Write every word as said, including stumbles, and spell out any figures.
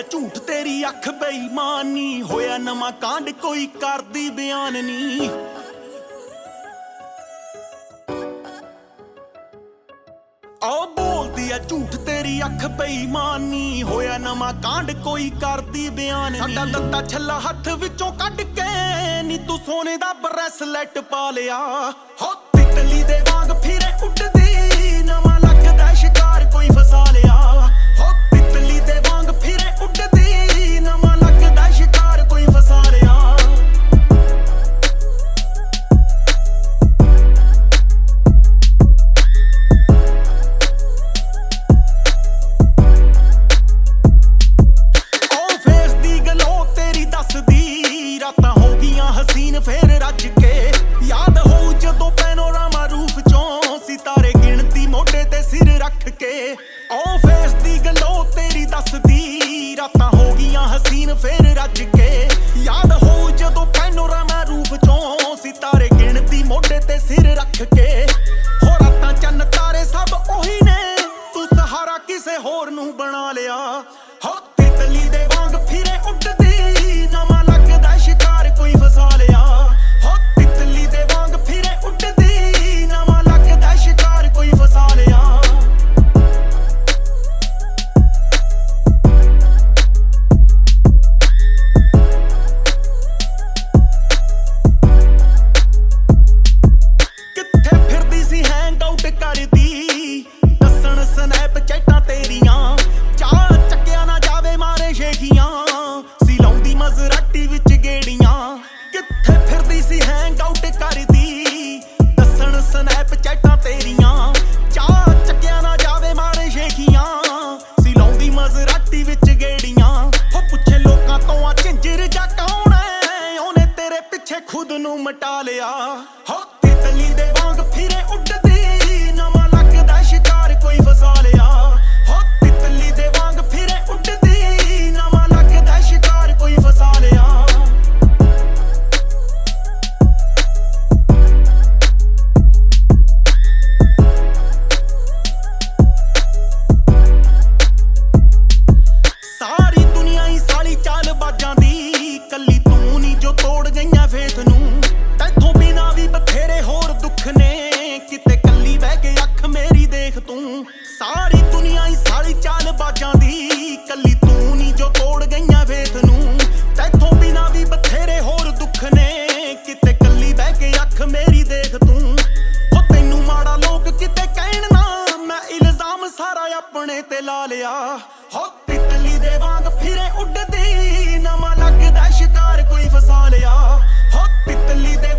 ਬੋਲਦੀ ਐ ਝੂਠ ਤੇਰੀ ਅੱਖ ਬੇਈਮਾਨੀ ਹੋਇਆ ਨਵਾਂ ਕਾਂਡ ਕੋਈ ਕਰਦੀ ਬਿਆਨ ਨੀ। ਆ ਬੋਲਦੀ ਐ ਝੂਠ ਤੇਰੀ ਅੱਖ ਬੇਈਮਾਨੀ ਹੋਇਆ ਨਵਾਂ ਕਾਂਡ ਕੋਈ ਕਰਦੀ ਬਿਆਨ ਨੀ। ਸਾਡਾ ਲੱਤਾ ਛੱਲਾ ਹੱਥ ਵਿੱਚੋਂ ਕੱਢ ਕੇ ਨੀ ਤੂੰ ਸੋਨੇ ਦਾ ਬਰੈਸਲੈਟ ਪਾ ਲਿਆ ਹੋ ਤਿਤਲੀ ਦੇ ਵਾਂਗ ਫਿਰੇ ਉੱਡਦੀ ਨਵਾਂ ਲੱਗਦਾ ਸ਼ਿਕਾਰ ਕੋਈ ਫਸਾ ਲਿਆ ਹੋ ਤਿਤਲੀ ਦੇ ਵਾਂਗ ਫਿਰੇ ਉੱਡਦੀ ਨਵਾਂ ਲੱਗਦਾ ਸ਼ਿਕਾਰ ਕੋਈ ਫਸਾ ਲਿਆ। ਉਹ ਫੇਸ ਦੀ ਗਲੋ ਤੇਰੀ ਦੱਸਦੀ ਰਾਤਾਂ ਹੋ ਗਈਆਂ ਹਸੀਨ ਫੇਰ ਰੱਜ ਕੇ ਯਾਦ ਹੋਊ ਜਦੋਂ ਪੈਨੋਰਾਮਾ ਰੂਫ ਚੋਂ ਸਿਤਾਰੇ ਗਿਣਤੀ ਮੋਢੇ ਤੇ ਸਿਰ ਰੱਖ ਕੇ। ਉਹ ਫੇਸ ਦੀ ਗਲੋ ਤੇਰੀ ਦੱਸਦੀ ਰਾਤਾਂ ਹੋ ਗਈਆਂ ਹਸੀਨ ਫੇਰ ਰੱਜ ਕੇ ਯਾਦ ਹੋਊ ਜਦੋਂ ਪੈਨੋਰਾਮਾ ਰੂਫ ਚੋਂ ਸਿਤਾਰੇ ਗਿਣਤੀ ਮੋਢੇ ਤੇ ਸਿਰ ਰੱਖ ਕੇ। ਹੋ ਰਾਤਾਂ ਚੰਨ ਤਾਰੇ ਸਭ ਉਹੀ ਨੇ ਤੂੰ ਸਹਾਰਾ ਕਿਸੇ ਹੋਰ ਨੂੰ ਬਣਾ ਲਿਆ ਹੋ ਤਿਤਲੀ ਦੇ ਵਾਂਗ ਫਿਰੇ ਉੱਡਦੀ ਨਵਾਂ ਲੱਗਦਾ ਸ਼ਿਕਾਰ ਕੋਈ ਫਸਾ ਲਿਆ ਹੋ ਤਿਤਲੀ ਦੇ ਵਾਂਗ ਫਿਰੇ ਉੱਡਦੀ ਨਵਾਂ ਲੱਗਦਾ ਸ਼ਿਕਾਰ ਕੋਈ ਫਸਾ ਲਿਆ। ਕਿੱਥੇ ਫਿਰਦੀ ਸੀ ਹੈਂਗ ਆਊਟ ਕਰਦੀ ਦੱਸਣ ਸਨੈਪ ਚੈਟਾਂ ਤੇਰੀਆਂ ਚਾਹ ਚੱਕਿਆ ਨਾ ਜਾਵੇ ਮਾਰੇ ਸ਼ੇਖੀਆਂ ਸੀ ਲਾਉਂਦੀ ਮਜ਼ਰਾਟੀ ਵਿੱਚ ਗੇੜੀਆਂ। ਕਿੱਥੇ ਫਿਰਦੀ ਸੀ ਹੈਂਗ ਆਊਟ ਕਰਦੀ ਦੱਸਣ ਸਨੈਪ ਚੈਟਾਂ ਤੇਰੀਆਂ ਚਾਹ ਚੱਕਿਆ ਨਾ ਜਾਵੇ ਮਾਰੇ ਸ਼ੇਖੀਆਂ ਸੀ ਲਾਉਂਦੀ ਮਜ਼ਰਾਟੀ ਵਿੱਚ ਗੇੜੀਆਂ। ਹੋ ਪੁੱਛੇ ਲੋਕਾਂ ਤੋਂ ਆ ਝਿੰਜਰ ਜਾ ਕੌਣ ਐ ਉਹਨੇ ਤੇਰੇ ਪਿੱਛੇ ਖੁਦ ਨੂੰ ਮਟਾ ਲਿਆ ਹੋ ਤਿਤਲੀ ਦੇ ਵਾਂਗ ਫਿਰੇ ਉੱਡਦੀ ਨਵਾਂ ਲੱਗਦਾ ਸ਼ਿਕਾਰ ਕੋਈ ਫਸਾ ਲਿਆ ਹੋ ਤਿਤਲੀ ਦੇ ਵਾਂਗ ਫਿਰੇ ਉੱਡਦੀ ਨਵਾਂ ਲੱਗਦਾ ਸ਼ਿਕਾਰ ਕੋਈ ਫਸਾ ਲਿਆ। ਸਾਰੀ ਦੁਨੀਆ ਹੀ ਸਾਲੀ ਚਾਲ ਬਾਜਾਂ ਦੀ ਕੱਲੀ ਤੂੰ ਨੀ ਜੋ ਤੋੜ ਗਈਆਂ ਫੇਥ ਨੂੰ ਤੈਥੋਂ ਬਿਨਾ ਵੀ ਬਥੇਰੇ ਹੋਰ ਦੁੱਖ ਨੇ ਕਿਤੇ ਕੱਲੀ ਬਹਿ ਕੇ ਅੱਖ ਮੇਰੀ ਦੇਖ ਤੂੰ। ਸਾਰੀ ਦੁਨੀਆ ਹੀ ਸਾਲੀ ਚਾਲ ਬਾਜਾਂ ਦੀ ਕੱਲੀ ਤੂੰ ਨੀ ਜੋ ਤੋੜ ਗਈਆਂ ਫੇਥ ਨੂੰ ਤੈਥੋਂ ਬਿਨਾ ਵੀ ਬਥੇਰੇ ਹੋਰ ਦੁੱਖ ਨੇ ਕਿਤੇ ਕੱਲੀ ਬਹਿ ਕੇ ਅੱਖ ਮੇਰੀ ਦੇਖ ਤੂੰ। ਹੋ ਤੈਨੂੰ ਮਾੜਾ ਲੋਕ ਕਿਤੇ ਕਹਿਣ ਨਾ ਮੈਂ ਇਲਜ਼ਾਮ ਸਾਰਾ ਆਪਣੇ ਤੇ ਲਾ ਲਿਆ ਹੋ ਤਿਤਲੀ ਦੇ ਵਾਂਗ ਫਿਰੇ ਉੱਡਦੀ ਨਵਾਂ ਲੱਗਦਾ ਸ਼ਿਕਾਰ ਕੋਈ ਫਸਾ ਲਿਆ ਹੋ ਤਿਤਲੀ ਦੇ